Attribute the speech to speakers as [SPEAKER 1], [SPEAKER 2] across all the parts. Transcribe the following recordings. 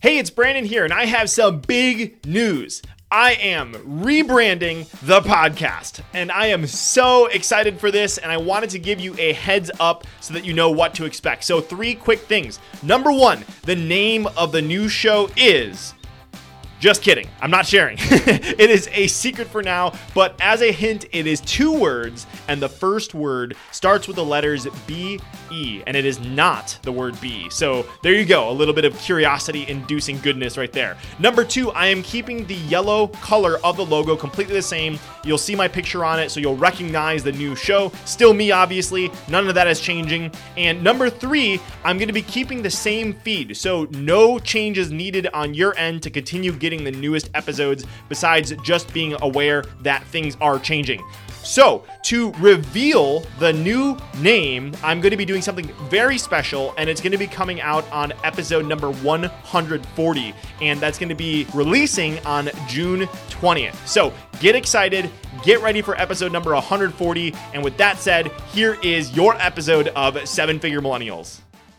[SPEAKER 1] Hey, it's Brandon here, and I have some big news. I am rebranding the podcast, and I am so excited for this, and I wanted to give you a heads up so that you know what to expect. So 3 quick things. Number 1, the name of the new show is... Just kidding. I'm not sharing. It is a secret for now, but as a hint, it is 2 words, and the first word starts with the letters B-E, and it is not the word be. So there you go. A little bit of curiosity-inducing goodness right there. Number 2, I am keeping the yellow color of the logo completely the same. You'll see my picture on it, so you'll recognize the new show. Still me, obviously. None of that is changing. And number 3, I'm going to be keeping the same feed, so no changes needed on your end to continue getting the newest episodes besides just being aware that things are changing. So, to reveal the new name, I'm going to be doing something very special, and it's going to be coming out on episode number 140, and that's going to be releasing on June 20th. So, get excited, get ready for episode number 140, and with that said, here is your episode of 7 Figure Millennials.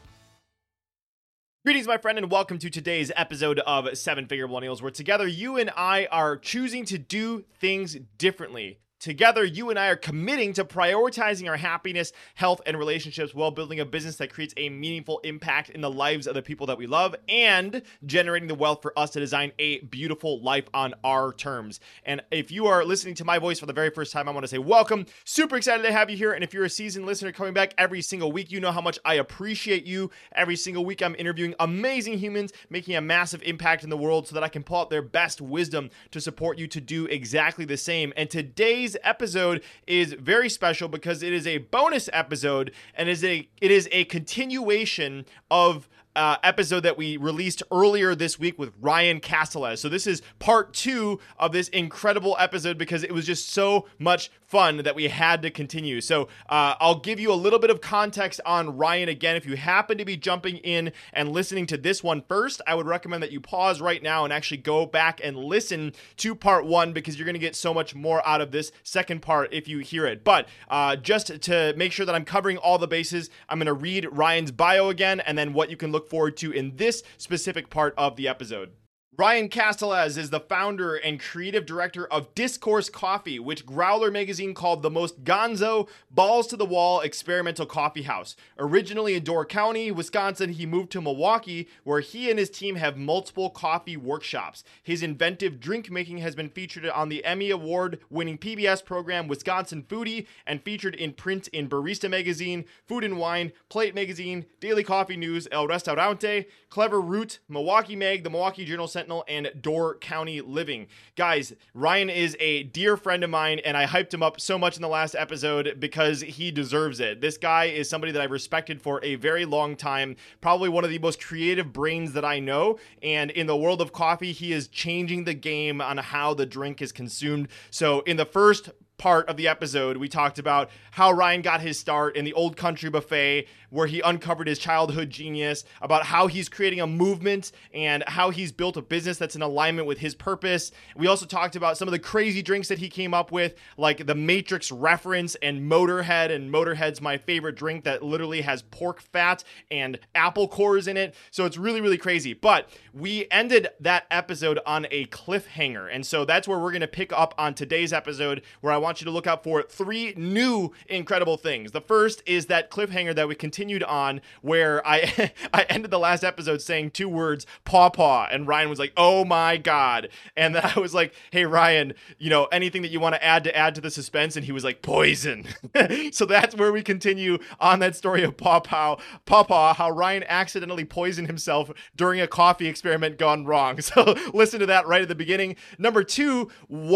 [SPEAKER 1] Greetings, my friend, and welcome to today's episode of 7 Figure Millennials, where together you and I are choosing to do things differently. Together, you and I are committing to prioritizing our happiness, health, and relationships while building a business that creates a meaningful impact in the lives of the people that we love and generating the wealth for us to design a beautiful life on our terms. And if you are listening to my voice for the very first time, I want to say welcome. Super excited to have you here. And if you're a seasoned listener coming back every single week, you know how much I appreciate you. Every single week, I'm interviewing amazing humans, making a massive impact in the world so that I can pull out their best wisdom to support you to do exactly the same. And today's episode is very special because it is a bonus episode and it is a continuation of episode that we released earlier this week with Ryan Castells. So this is part 2 of this incredible episode because it was just so much fun that we had to continue. So I'll give you a little bit of context on Ryan again. If you happen to be jumping in and listening to this one first, I would recommend that you pause right now and actually go back and listen to part 1 because you're going to get so much more out of this second part if you hear it. But just to make sure that I'm covering all the bases, I'm going to read Ryan's bio again and then what you can look forward to in this specific part of the episode. Ryan Castells is the founder and creative director of Discourse Coffee, which Growler magazine called the most gonzo, balls-to-the-wall experimental coffee house. Originally in Door County, Wisconsin, he moved to Milwaukee, where he and his team have multiple coffee workshops. His inventive drink making has been featured on the Emmy Award-winning PBS program Wisconsin Foodie and featured in print in Barista Magazine, Food and Wine, Plate Magazine, Daily Coffee News, El Restaurante, Clever Root, Milwaukee Mag, the Milwaukee Journal Sentinel, and Door County Living. Guys, Ryan is a dear friend of mine, and I hyped him up so much in the last episode because he deserves it. This guy is somebody that I've respected for a very long time, probably one of the most creative brains that I know, and in the world of coffee, he is changing the game on how the drink is consumed. So in the first part of the episode, we talked about how Ryan got his start in the Old Country Buffet, where he uncovered his childhood genius, about how he's creating a movement and how he's built a business that's in alignment with his purpose. We also talked about some of the crazy drinks that he came up with, like the Matrix reference and Motorhead, and Motorhead's my favorite drink that literally has pork fat and apple cores in it. So it's really, really crazy. But we ended that episode on a cliffhanger. And so that's where we're going to pick up on today's episode, where I want you to look out for 3 new incredible things. The first is that cliffhanger that we continued on, where I ended the last episode saying 2 words, paw, and Ryan was like, oh my God. And then I was like, hey Ryan, anything that you want to add to the suspense? And he was like, poison. So that's where we continue on that story of paw, how Ryan accidentally poisoned himself during a coffee experiment gone wrong. So listen to that right at the beginning. Number 2,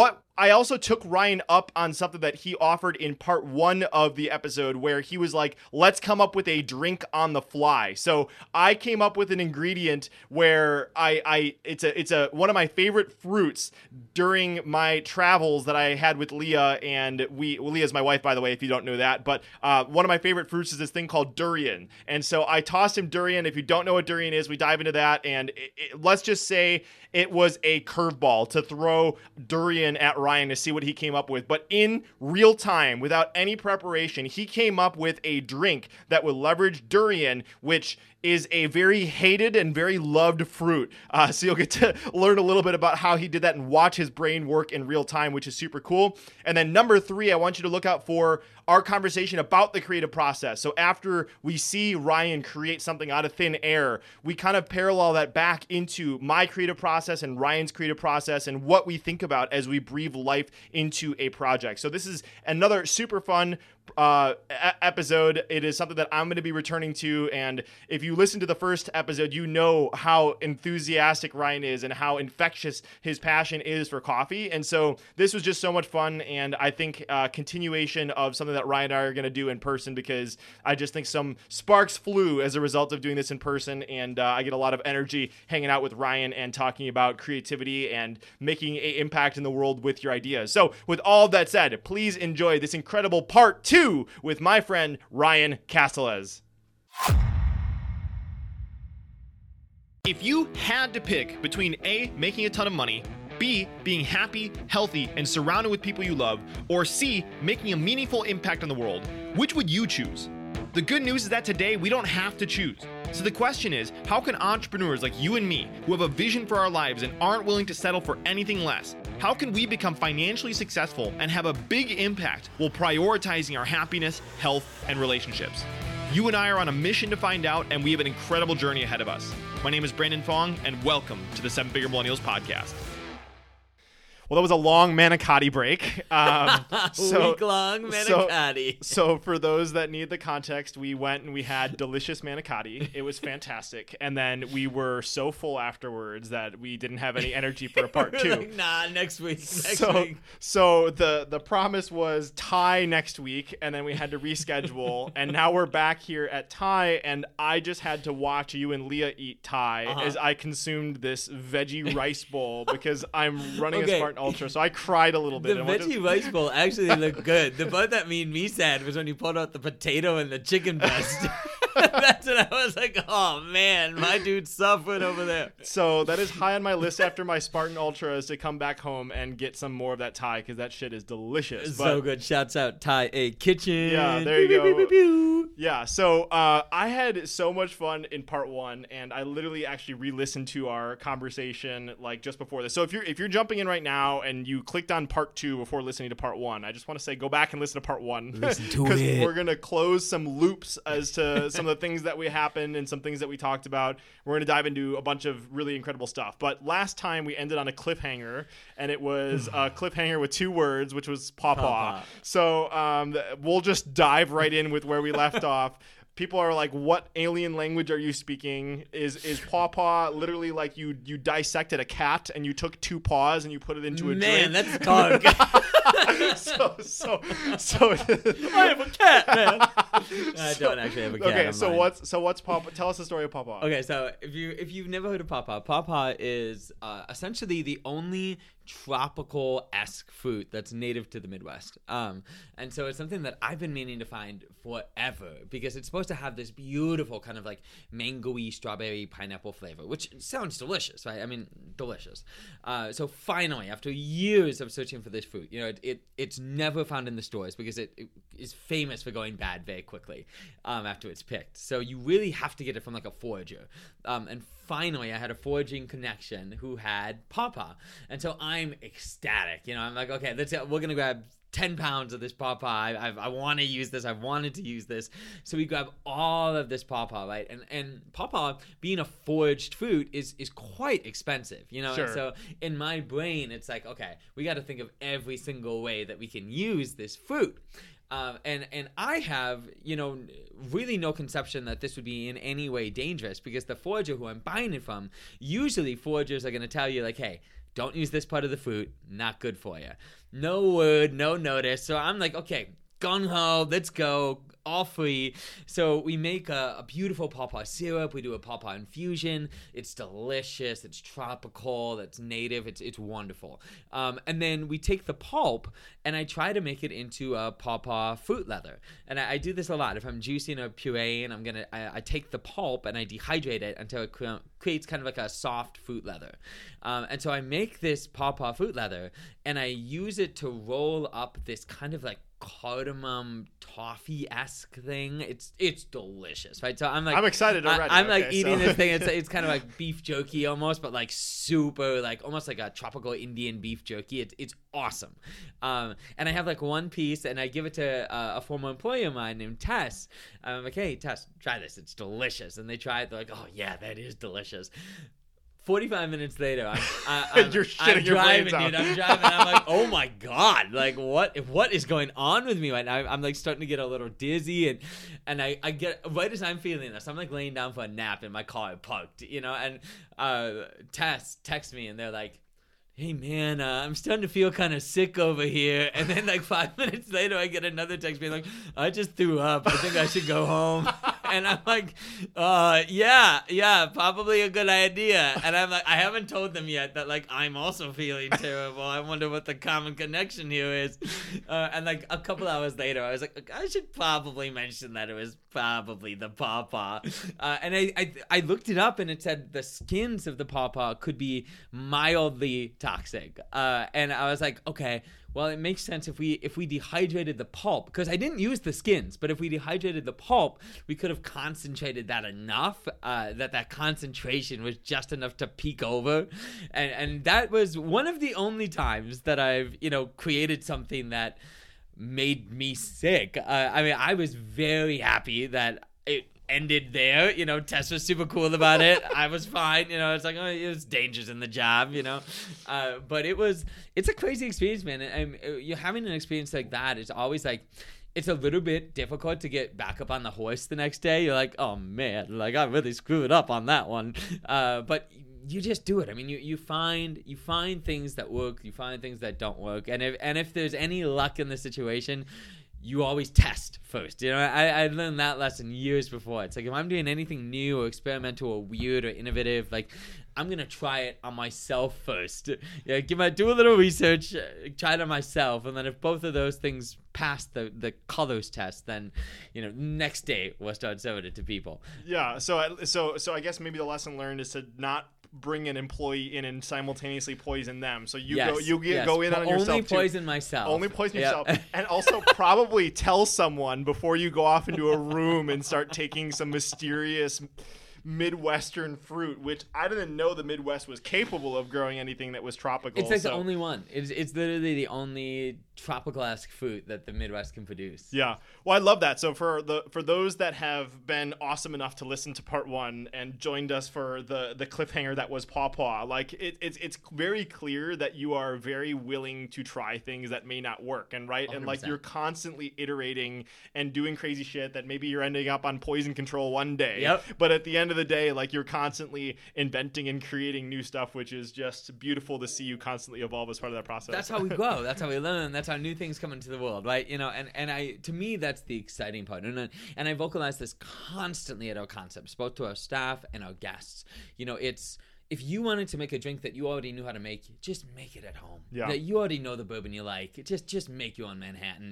[SPEAKER 1] I also took Ryan up on something that he offered in part 1 of the episode, where he was like, let's come up with a drink on the fly. So I came up with an ingredient where it's one of my favorite fruits during my travels that I had with Leah, and Leah's my wife, by the way, if you don't know that, but one of my favorite fruits is this thing called durian. And so I tossed him durian. If you don't know what durian is, we dive into that, and let's just say it was a curveball to throw durian at Ryan to see what he came up with. But in real time, without any preparation, he came up with a drink that would leverage durian, which is a very hated and very loved fruit. So you'll get to learn a little bit about how he did that and watch his brain work in real time, which is super cool. And then number 3, I want you to look out for our conversation about the creative process. So after we see Ryan create something out of thin air, we kind of parallel that back into my creative process and Ryan's creative process and what we think about as we breathe life into a project. So this is another super fun episode. It is something that I'm going to be returning to, and if you listen to the first episode, you know how enthusiastic Ryan is and how infectious his passion is for coffee. And so this was just so much fun, and I think continuation of something that Ryan and I are going to do in person, because I just think some sparks flew as a result of doing this in person, and I get a lot of energy hanging out with Ryan and talking about creativity and making an impact in the world with your ideas. So with all that said, please enjoy this incredible part 2 with my friend Ryan Castells. If you had to pick between A, making a ton of money, B, being happy, healthy, and surrounded with people you love, or C, making a meaningful impact on the world, which would you choose? The good news is that today we don't have to choose. So the question is, how can entrepreneurs like you and me, who have a vision for our lives and aren't willing to settle for anything less, how can we become financially successful and have a big impact while prioritizing our happiness, health, and relationships? You and I are on a mission to find out, and we have an incredible journey ahead of us. My name is Brandon Fong, and welcome to the 7-Figure Millennials podcast. Well, that was a long manicotti break.
[SPEAKER 2] Week-long manicotti.
[SPEAKER 1] So for those that need the context, we went and we had delicious manicotti. It was fantastic. And then we were so full afterwards that we didn't have any energy for a part 2.
[SPEAKER 2] Like, nah, next week.
[SPEAKER 1] So the promise was Thai next week, and then we had to reschedule. And now we're back here at Thai, and I just had to watch you and Leah eat Thai as I consumed this veggie rice bowl because I'm running a Spartan Ultra, so I cried a little bit.
[SPEAKER 2] The veggie rice bowl actually looked good. The part that made me sad was when you pulled out the potato and the chicken breast. That's when I was like, oh man, my dude suffered over there.
[SPEAKER 1] So that is high on my list after my Spartan Ultra, is to come back home and get some more of that Thai, because that shit is delicious.
[SPEAKER 2] So good. Shouts out Thai A Kitchen.
[SPEAKER 1] Yeah, there you go. Yeah, so I had so much fun in part 1, and I literally actually re-listened to our conversation like just before this. So if you're jumping in right now and you clicked on part 2 before listening to part 1, I just want to say go back and listen to part 1.
[SPEAKER 2] Listen to it.
[SPEAKER 1] Because we're going to close some loops as to some of the things that we happened and some things that we talked about. We're going to dive into a bunch of really incredible stuff. But last time we ended on a cliffhanger, and it was a cliffhanger with 2 words, which was pawpaw. So we'll just dive right in with where we left off. People are like, what alien language are you speaking? Is pawpaw literally like you dissected a cat and you took 2 paws and you put it into a drink?
[SPEAKER 2] Man, that's dog.
[SPEAKER 1] so
[SPEAKER 2] I have a cat, man. I don't actually have a cat.
[SPEAKER 1] Okay, so what's pawpaw? Tell us the story of pawpaw.
[SPEAKER 2] Okay, so if you've never heard of pawpaw is essentially the only tropical-esque fruit that's native to the Midwest. And so it's something that I've been meaning to find forever, because it's supposed to have this beautiful kind of like mango-y strawberry pineapple flavor, which sounds delicious, right? I mean, delicious. So finally, after years of searching for this fruit, you know, it's never found in the stores because it is famous for going bad very quickly after it's picked. So you really have to get it from like a forager. And finally, I had a foraging connection who had pawpaw. And so I'm ecstatic. You know, I'm like, okay, we're going to grab 10 pounds of this pawpaw. I want to use this. I've wanted to use this. So we grab all of this pawpaw, right? And pawpaw, being a foraged fruit, is quite expensive, you know?
[SPEAKER 1] Sure.
[SPEAKER 2] And so in my brain, it's like, okay, we got to think of every single way that we can use this fruit. And I have, you know, really no conception that this would be in any way dangerous, because the forager who I'm buying it from, usually foragers are going to tell you like, hey, don't use this part of the fruit, not good for you. No word, no notice. So I'm like, okay, gung-ho, let's go, all free. So we make a beautiful pawpaw syrup. We do a pawpaw infusion. It's delicious. It's tropical. It's native. It's wonderful. And then we take the pulp and I try to make it into a pawpaw fruit leather. And I do this a lot. If I'm juicing a puree, and I take the pulp and I dehydrate it until it creates kind of like a soft fruit leather. And so I make this pawpaw fruit leather and I use it to roll up this kind of like cardamom toffee-esque thing. It's delicious, right? So I'm
[SPEAKER 1] excited already.
[SPEAKER 2] I'm like eating this thing. It's kind of like beef jerky almost, but like super, like almost like a tropical Indian beef jerky. It's awesome. And I have like one piece, and I give it to a former employee of mine named Tess. I'm like, hey, Tess, try this. It's delicious. And they try it. They're like, oh yeah, that is delicious. 45 minutes later, I'm
[SPEAKER 1] You're shitting your
[SPEAKER 2] driving,
[SPEAKER 1] brains out.
[SPEAKER 2] dude. I'm driving. I'm like, oh my god, like what is going on with me right now? I'm like starting to get a little dizzy, and I get right as I'm feeling this, I'm like laying down for a nap in my car parked, and Tess texts me, and they're like, hey man, I'm starting to feel kind of sick over here. And then like 5 minutes later, I get another text being like, I just threw up. I think I should go home. And I'm like, yeah, probably a good idea. And I'm like, I haven't told them yet that like I'm also feeling terrible. I wonder what the common connection here is. And like a couple hours later, I was like, I should probably mention that it was probably the pawpaw. And I looked it up, and it said the skins of the pawpaw could be mildly toxic. And I was like, okay, well, it makes sense if we dehydrated the pulp, because I didn't use the skins, but if we dehydrated the pulp, we could have concentrated that enough that concentration was just enough to peak over. And that was one of the only times that I've, created something that made me sick. I mean, I was very happy that it ended there. Tess was super cool about it. I was fine. It's like, it was dangers in the job, but it's a crazy experience, man. And you're having an experience like that. It's always like, it's a little bit difficult to get back up on the horse the next day. You're like, oh man, like I really screwed up on that one. But you just do it. I mean, you find things that work, you find things that don't work. And if there's any luck in the situation, you always test first. I learned that lesson years before. It's like, if I'm doing anything new or experimental or weird or innovative, like, I'm going to try it on myself first. Yeah, do a little research, try it on myself, and then if both of those things pass the colors test, then, next day we'll start serving it to people.
[SPEAKER 1] Yeah, so I guess maybe the lesson learned is to not bring an employee in and simultaneously poison them. So you go in on yourself.
[SPEAKER 2] Only poison myself.
[SPEAKER 1] Only poison yourself. And also probably tell someone before you go off into a room and start taking some mysterious Midwestern fruit, which I didn't know the Midwest was capable of growing anything that was tropical.
[SPEAKER 2] It's like the only one. It's literally the only tropical-esque fruit that the Midwest can produce.
[SPEAKER 1] Yeah. Well, I love that. So for those that have been awesome enough to listen to part 1 and joined us for the cliffhanger that was pawpaw, like it's very clear that you are very willing to try things that may not work, and right 100%. And like you're constantly iterating and doing crazy shit that maybe you're ending up on poison control one day.
[SPEAKER 2] Yep.
[SPEAKER 1] But at the end of the day, like you're constantly inventing and creating new stuff, which is just beautiful to see you constantly evolve as part of that process.
[SPEAKER 2] That's how we grow. That's how we learn. That's how new things come into the world, right? To me, that's the exciting part. And I vocalize this constantly at our concepts, both to our staff and our guests. It's, if you wanted to make a drink that you already knew how to make, just make it at home.
[SPEAKER 1] Yeah.
[SPEAKER 2] That you already know the bourbon you like. Just make your own Manhattan.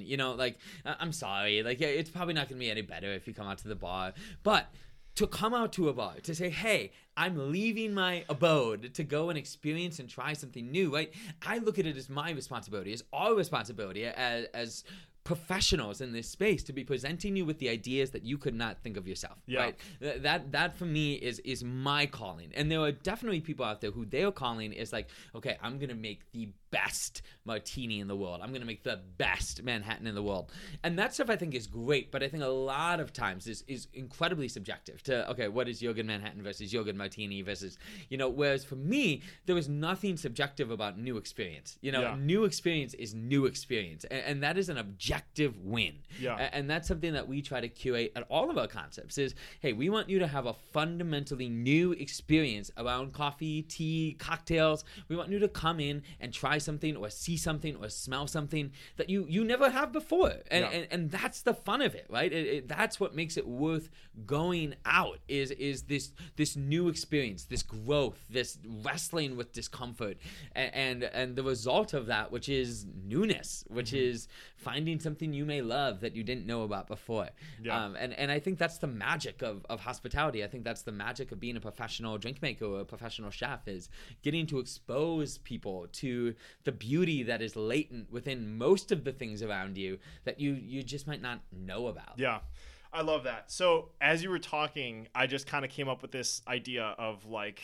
[SPEAKER 2] I'm sorry. Like, it's probably not going to be any better if you come out to the bar. But to come out to a bar, to say, hey, I'm leaving my abode to go and experience and try something new, right? I look at it as my responsibility, as our responsibility as professionals in this space, to be presenting you with the ideas that you could not think of yourself.
[SPEAKER 1] Yeah.
[SPEAKER 2] Right? That for me is my calling. And there are definitely people out there who their calling is like, okay, I'm going to make the best martini in the world. I'm going to make the best Manhattan in the world. And that stuff I think is great, but I think a lot of times is incredibly subjective to, okay, what is your good Manhattan versus your good martini versus, whereas for me, there was nothing subjective about new experience. New experience is new experience. And that is an objective win.
[SPEAKER 1] Yeah.
[SPEAKER 2] And that's something that we try to curate at all of our concepts is, hey, we want you to have a fundamentally new experience around coffee, tea, cocktails. We want you to come in and try something or see something or smell something that you never have before. And that's the fun of it, right? That's what makes it worth going out is this new experience, this growth, this wrestling with discomfort and the result of that, which is newness, which is finding something you may love that you didn't know about before.
[SPEAKER 1] Yeah.
[SPEAKER 2] And I think that's the magic of hospitality. I think that's the magic of being a professional drink maker or a professional chef, is getting to expose people to the beauty that is latent within most of the things around you that you just might not know about.
[SPEAKER 1] Yeah. I love that. So as you were talking, I just kind of came up with this idea of like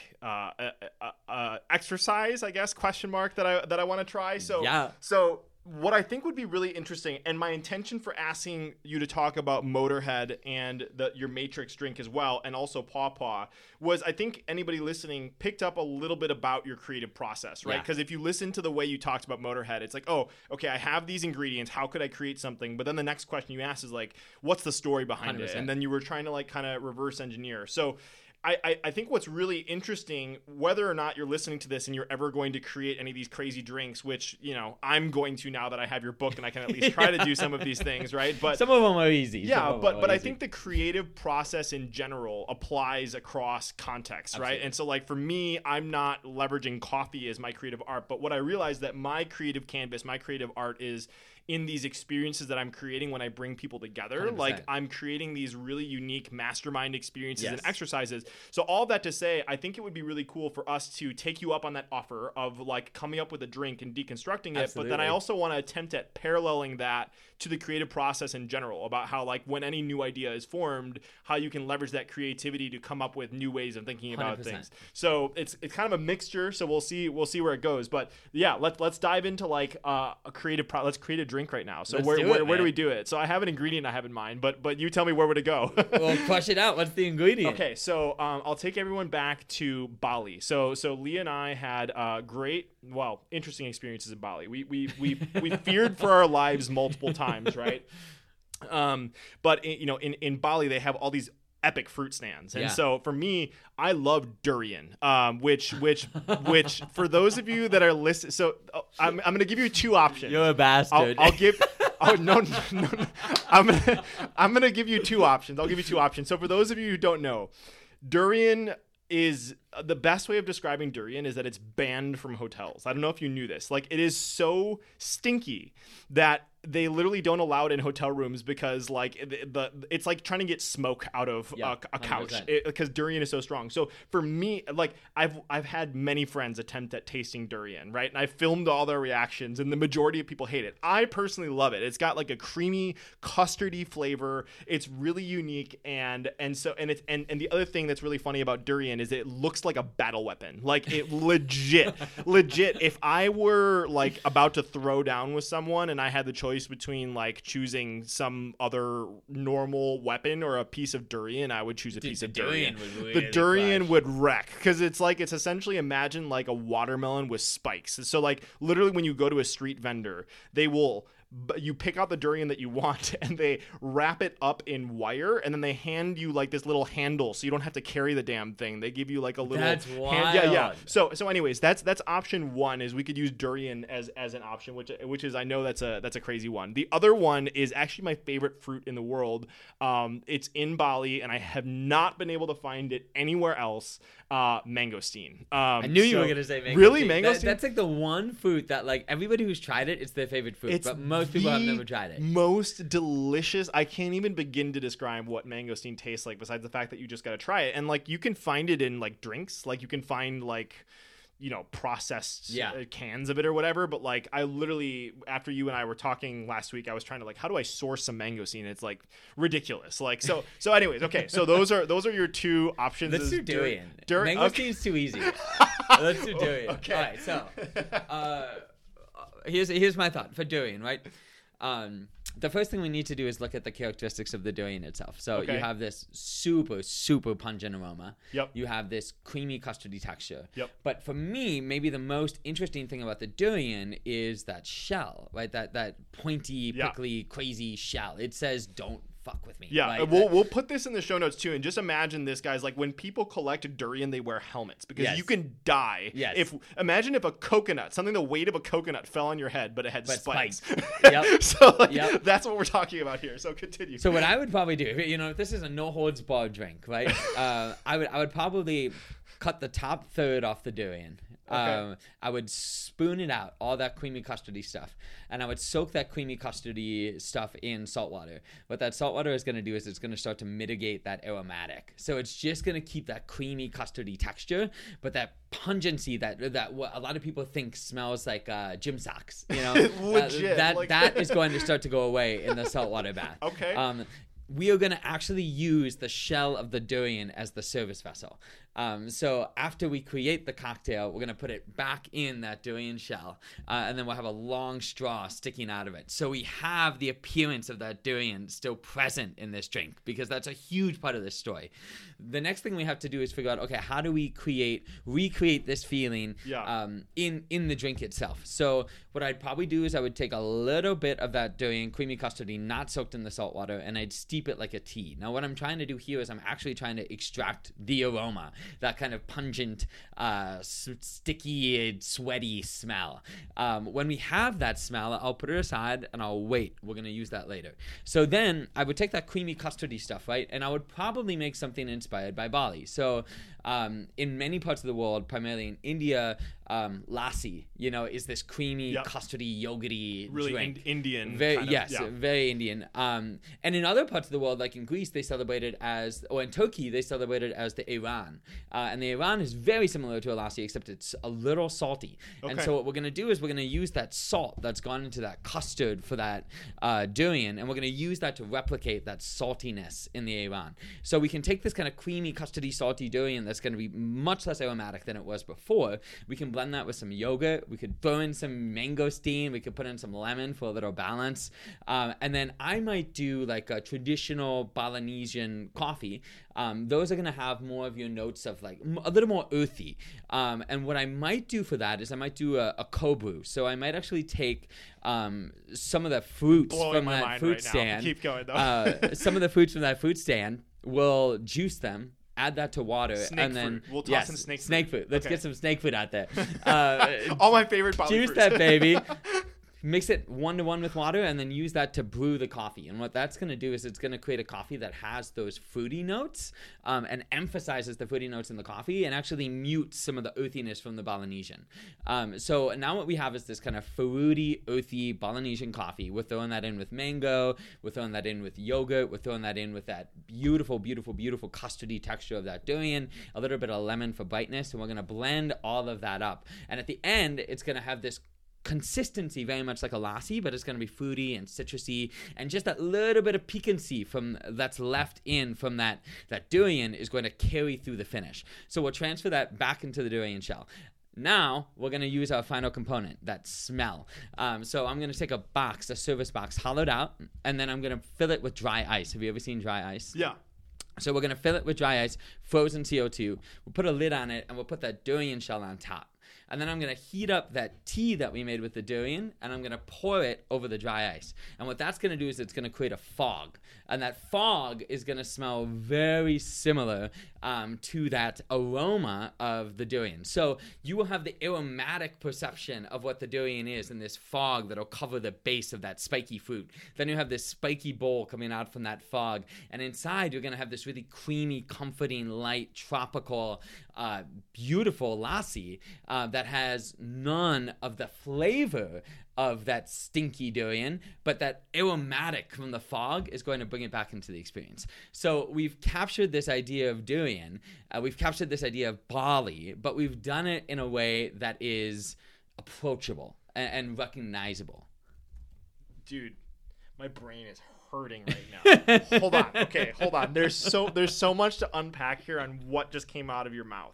[SPEAKER 1] exercise, I guess, question mark, that I want to try. So
[SPEAKER 2] yeah.
[SPEAKER 1] So what I think would be really interesting, and my intention for asking you to talk about Motorhead and your Matrix drink as well, and also Paw Paw, was I think anybody listening picked up a little bit about your creative process, right? Because if you listen to the way you talked about Motorhead, it's like, oh, okay, I have these ingredients. How could I create something? But then the next question you ask is like, what's the story behind
[SPEAKER 2] 100%.
[SPEAKER 1] it? And then you were trying to like kind of reverse engineer. So I think what's really interesting, whether or not you're listening to this and you're ever going to create any of these crazy drinks, which, you know, I'm going to now that I have your book and I can at least try to do some of these things, right? But
[SPEAKER 2] some of them are easy.
[SPEAKER 1] Yeah, but I think the creative process in general applies across contexts, right? And so like for me, I'm not leveraging coffee as my creative art, but what I realized that my creative canvas, my creative art is in these experiences that I'm creating when I bring people together.
[SPEAKER 2] 100%.
[SPEAKER 1] Like I'm creating these really unique mastermind experiences and exercises. So all that to say, I think it would be really cool for us to take you up on that offer of like coming up with a drink and deconstructing it. But then I also want to attempt at paralleling that to the creative process in general, about how like when any new idea is formed, how you can leverage that creativity to come up with new ways of thinking about
[SPEAKER 2] 100%.
[SPEAKER 1] things. So it's kind of a mixture. So we'll see where it goes. But yeah, let's dive into like a creative let's create a drink right now. So where do we do it? So I have an ingredient I have in mind, but you tell me where would it go?
[SPEAKER 2] Well, flush it out. What's the ingredient?
[SPEAKER 1] Okay, so I'll take everyone back to Bali. So Leah and I had interesting experiences in Bali. We feared for our lives multiple times, right? But in Bali they have all these epic fruit stands, and so for me, I love durian, which for those of you that are listening, so I'm going to give you two options.
[SPEAKER 2] You're a bastard.
[SPEAKER 1] I'll give. Oh no. I'm gonna give you two options. I'll give you two options. So for those of you who don't know, durian is the best way of describing durian is that it's banned from hotels. I don't know if you knew this. Like it is so stinky that they literally don't allow it in hotel rooms because like it's like trying to get smoke out of a couch because durian is so strong. So for me, like I've had many friends attempt at tasting durian, right? And I filmed all their reactions, and the majority of people hate it. I personally love it. It's got like a creamy, custardy flavor. It's really unique, and the other thing that's really funny about durian is it looks like a battle weapon. Like it legit. If I were like about to throw down with someone and I had the choice between like choosing some other normal weapon or a piece of durian, I would choose a piece of durian. The durian would wreck, because it's essentially, imagine like a watermelon with spikes. So like literally when you go to a street vendor, you pick out the durian that you want and they wrap it up in wire, and then they hand you like this little handle so you don't have to carry the damn thing. They give you like a little
[SPEAKER 2] wild.
[SPEAKER 1] So anyways, that's option one, is we could use durian as an option, which is, I know that's a crazy one. The other one is actually my favorite fruit in the world. It's in Bali and I have not been able to find it anywhere else. Mangosteen.
[SPEAKER 2] I knew you were gonna say mangosteen.
[SPEAKER 1] Really, mangosteen?
[SPEAKER 2] That's like the one fruit that like everybody who's tried it, it's their favorite fruit. But most people have never tried it.
[SPEAKER 1] Most delicious. I can't even begin to describe what mangosteen tastes like, besides the fact that you just gotta try it. And like you can find it in like drinks. Like you can find like, processed cans of it or whatever. But like I literally, after you and I were talking last week, I was trying to like, how do I source some mangosteen? It's like ridiculous. Like so anyways, okay. So those are your two options.
[SPEAKER 2] Let's do durian. Mangosteen's too easy. Let's do durian.
[SPEAKER 1] Okay.
[SPEAKER 2] All right. So here's my thought for durian, right? The first thing we need to do is look at the characteristics of the durian itself. So you have this super, super pungent aroma.
[SPEAKER 1] Yep.
[SPEAKER 2] You have this creamy custardy texture.
[SPEAKER 1] Yep.
[SPEAKER 2] But for me, maybe the most interesting thing about the durian is that shell, right? That pointy, prickly, crazy shell. It says, don't fuck with me.
[SPEAKER 1] Yeah,
[SPEAKER 2] right?
[SPEAKER 1] we'll put this in the show notes too. And just imagine this, guys. Like when people collect durian, they wear helmets because you can die.
[SPEAKER 2] Yes.
[SPEAKER 1] Imagine if a coconut, something the weight of a coconut, fell on your head, but it had spikes.
[SPEAKER 2] Yep.
[SPEAKER 1] So that's what we're talking about here. So continue.
[SPEAKER 2] So what I would probably do, if this is a no holds barred drink, right? I would probably cut the top third off the durian.
[SPEAKER 1] Okay.
[SPEAKER 2] I would spoon it out, all that creamy custardy stuff, and I would soak that creamy custardy stuff in salt water. What that salt water is going to do is it's going to start to mitigate that aromatic. So it's just going to keep that creamy custardy texture, but that pungency that what a lot of people think smells like gym socks, you know,
[SPEAKER 1] Legit,
[SPEAKER 2] that is going to start to go away in the saltwater bath.
[SPEAKER 1] Okay.
[SPEAKER 2] We are going to actually use the shell of the durian as the service vessel. So after we create the cocktail, we're going to put it back in that durian shell, and then we'll have a long straw sticking out of it. So we have the appearance of that durian still present in this drink, because that's a huge part of this story. The next thing we have to do is figure out, okay, how do we recreate this feeling in the drink itself? So what I'd probably do is I would take a little bit of that durian, creamy custardy, not soaked in the salt water, and I'd steep it like a tea. Now what I'm trying to do here is I'm actually trying to extract the aroma, that kind of pungent, sticky, sweaty smell. When we have that smell, I'll put it aside and I'll wait. We're going to use that later. So then I would take that creamy custardy stuff, right? And I would probably make something inspired by barley. So in many parts of the world, primarily in India, lassi, is this creamy, custardy, yogurty
[SPEAKER 1] really
[SPEAKER 2] drink.
[SPEAKER 1] Indian.
[SPEAKER 2] Very Indian. And in other parts of the world, like in Greece, they celebrate it or in Turkey, they celebrate it as the Iran. And the Iran is very similar to a lassi, except it's a little salty. Okay. And so what we're going to do is we're going to use that salt that's gone into that custard for that durian, and we're going to use that to replicate that saltiness in the Iran. So we can take this kind of creamy, custardy, salty durian that's going to be much less aromatic than it was before. We can blend that with some yogurt. We could throw in some mangosteen. We could put in some lemon for a little balance. And then I might do like a traditional Balinesian coffee. Those are going to have more of your notes of like a little more earthy. And what I might do for that is I might do a cold brew. So I might actually take some of the fruits from that fruit stand.
[SPEAKER 1] Keep going though.
[SPEAKER 2] Some of the fruits from that fruit stand, we'll juice them, add that to water, and then
[SPEAKER 1] we'll toss in snake fruit.
[SPEAKER 2] Let's get some snake fruit out there.
[SPEAKER 1] All my favorite Bali
[SPEAKER 2] juice
[SPEAKER 1] fruits.
[SPEAKER 2] that baby. Mix it 1-to-1 with water, and then use that to brew the coffee. And what that's going to do is it's going to create a coffee that has those fruity notes, and emphasizes the fruity notes in the coffee, and actually mutes some of the earthiness from the Balinesian. So now what we have is this kind of fruity, earthy Balinesian coffee. We're throwing that in with mango. We're throwing that in with yogurt. We're throwing that in with that beautiful, beautiful, beautiful custardy texture of that durian, a little bit of lemon for brightness, and we're going to blend all of that up. And at the end, it's going to have this consistency very much like a lassi, but it's going to be fruity and citrusy, and just that little bit of piquancy that's left in from that durian is going to carry through the finish. So we'll transfer that back into the durian shell. Now we're going to use our final component, that smell. So I'm going to take a service box hollowed out, and then I'm going to fill it with dry ice. Have you ever seen dry ice?
[SPEAKER 1] Yeah.
[SPEAKER 2] So we're going to fill it with dry ice, frozen CO2. We'll put a lid on it, and we'll put that durian shell on top. And then I'm going to heat up that tea that we made with the durian, and I'm going to pour it over the dry ice. And what that's going to do is it's going to create a fog. And that fog is going to smell very similar to that aroma of the durian. So you will have the aromatic perception of what the durian is in this fog that'll cover the base of that spiky fruit. Then you have this spiky bowl coming out from that fog. And inside, you're going to have this really creamy, comforting, light, tropical, beautiful lassi that has none of the flavor of that stinky durian, but that aromatic from the fog is going to bring it back into the experience. So we've captured this idea of durian, we've captured this idea of Bali, but we've done it in a way that is approachable and recognizable.
[SPEAKER 1] Dude, my brain is hurting right now. Hold on. There's so much to unpack here on what just came out of your mouth.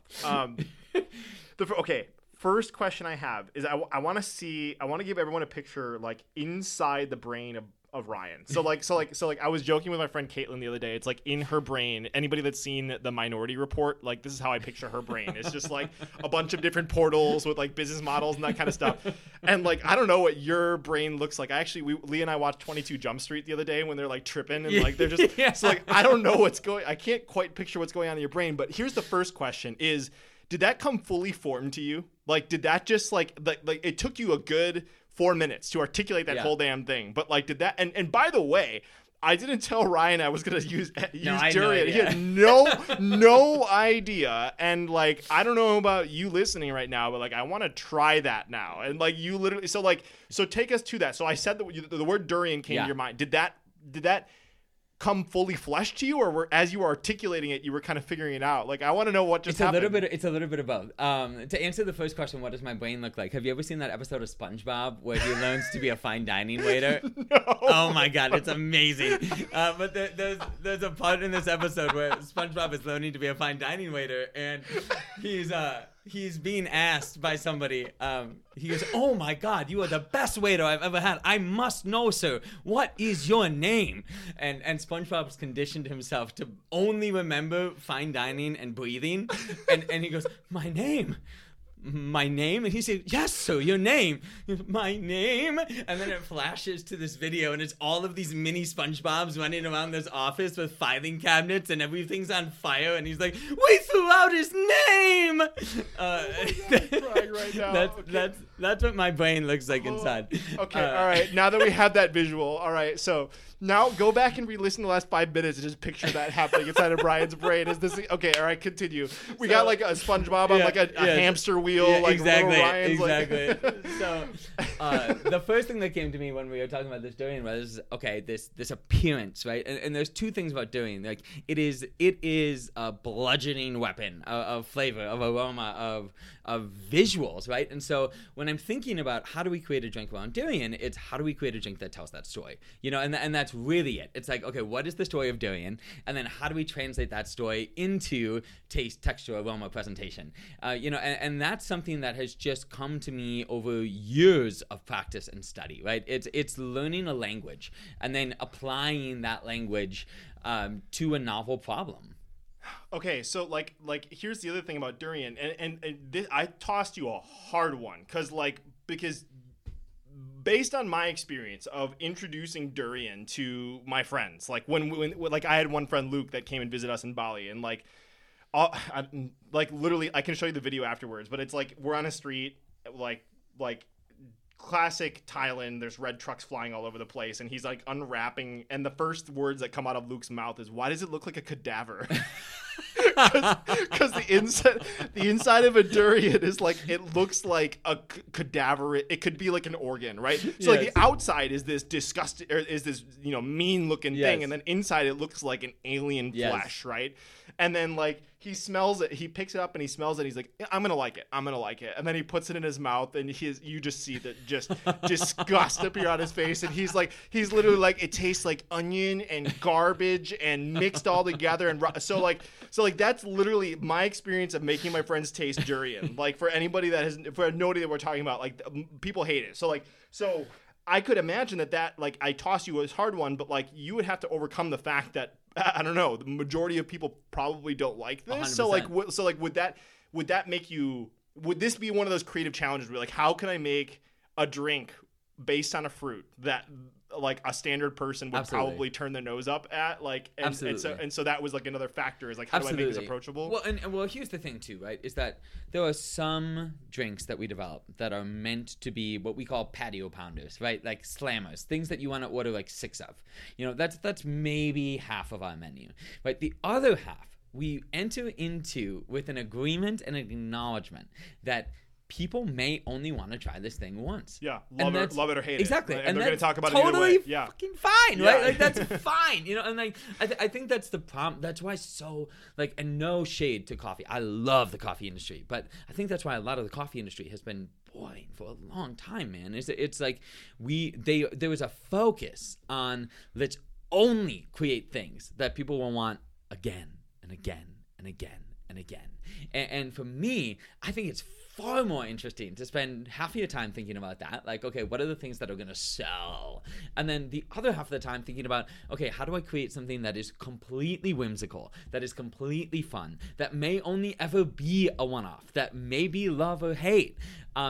[SPEAKER 1] First question I have is I want to give everyone a picture like inside the brain of Ryan. So I was joking with my friend Caitlin the other day. It's like in her brain, anybody that's seen the Minority Report, like this is how I picture her brain. It's just like a bunch of different portals with like business models and that kind of stuff. And like, I don't know what your brain looks like. Lee and I watched 22 Jump Street the other day when they're like tripping and like, they're just, so like, I don't know I can't quite picture what's going on in your brain, but here's the first question is, did that come fully formed to you? Like, did that just like it took you a good 4 minutes to articulate that whole damn thing? But like, did that, and by the way, I didn't tell Ryan I was gonna use
[SPEAKER 2] I
[SPEAKER 1] durian.
[SPEAKER 2] know,
[SPEAKER 1] He had no idea. And like, I don't know about you listening right now, but like, I want to try that now. And like, you literally, so take us to that. So I said that the word durian came to your mind. Did that come fully fleshed to you, or as you were articulating it, you were kind of figuring it out? Like, I want to know what just happened.
[SPEAKER 2] It's a little bit of both. To answer the first question, what does my brain look like? Have you ever seen that episode of SpongeBob where he learns to be a fine dining waiter?
[SPEAKER 1] No.
[SPEAKER 2] Oh my God, it's amazing. But there's a part in this episode where SpongeBob is learning to be a fine dining waiter, and he's being asked by somebody. He goes, "Oh my God, you are the best waiter I've ever had. I must know, sir, what is your name?" And SpongeBob's conditioned himself to only remember fine dining and breathing. And he goes, "My name." And he said, "Yes, sir, your name." "My name." And then it flashes to this video, and it's all of these mini SpongeBobs running around this office with filing cabinets, and everything's on fire, and he's like, "We threw out his name."
[SPEAKER 1] Right now.
[SPEAKER 2] That's what my brain looks like inside.
[SPEAKER 1] Okay, all right. Now that we have that visual, all right. So now go back and re-listen to the last 5 minutes and just picture that happening inside of Brian's brain. Is this okay? All right, continue. We got like a SpongeBob on like a hamster wheel, like
[SPEAKER 2] exactly,
[SPEAKER 1] little Ryan's
[SPEAKER 2] exactly. So the first thing that came to me when we were talking about this durian was this appearance, right? And there's two things about durian. Like it is a bludgeoning weapon of flavor, of aroma, of visuals, right? And so when I'm thinking about how do we create a drink around durian, it's how do we create a drink that tells that story, and that's really it. It's like, okay, what is the story of durian, and then how do we translate that story into taste, texture, aroma, presentation, and that's something that has just come to me over years of practice and study, right? It's learning a language and then applying that language to a novel problem.
[SPEAKER 1] Okay, so like here's the other thing about durian, and this, I tossed you a hard one because based on my experience of introducing durian to my friends, like when like I had one friend, Luke, that came and visited us in Bali, and like literally I can show you the video afterwards, but it's like we're on a street, like classic Thailand, there's red trucks flying all over the place, and he's like unwrapping, and the first words that come out of Luke's mouth is, "Why does it look like a cadaver?" Because the inside of a durian is like, it looks like a cadaver. It could be like an organ, right? So like the outside is this disgusting, or is this mean looking thing, and then inside it looks like an alien flesh, right? And then like he smells it, he picks it up and he smells it, and he's like, I'm gonna like it, and then he puts it in his mouth, and you just see that just disgust appear on his face, and he's literally like, it tastes like onion and garbage and mixed all together, and so like that's literally my experience of making my friends taste durian. Like for anybody that hasn't, for nobody that we're talking about, like people hate it. So I could imagine that like I toss you a hard one, but like you would have to overcome the fact that I don't know, the majority of people probably don't like this.
[SPEAKER 2] 100%.
[SPEAKER 1] So like would that make you? Would this be one of those creative challenges where like, how can I make a drink based on a fruit that like a standard person would probably turn their nose up at, like, and so that was like another factor, is like, how do I make this approachable?
[SPEAKER 2] Well, here's the thing too, right? Is that there are some drinks that we develop that are meant to be what we call patio pounders, right? Like slammers, things that you want to order like 6 of. That's maybe half of our menu, right? The other half we enter into with an agreement and an acknowledgement that people may only want to try this thing once.
[SPEAKER 1] Yeah, love it or hate it.
[SPEAKER 2] Exactly,
[SPEAKER 1] and
[SPEAKER 2] and
[SPEAKER 1] they're going to talk about
[SPEAKER 2] totally
[SPEAKER 1] it either way. Yeah,
[SPEAKER 2] fucking fine, right? Like that's fine, And like I think that's the problem. That's why and no shade to coffee. I love the coffee industry, but I think that's why a lot of the coffee industry has been boring for a long time, man. It's like there was a focus on let's only create things that people will want again and again and again and again. And for me, I think it's far more interesting to spend half of your time thinking about that. Like, okay, what are the things that are going to sell? And then the other half of the time thinking about, okay, how do I create something that is completely whimsical, that is completely fun, that may only ever be a one-off, that may be love or hate,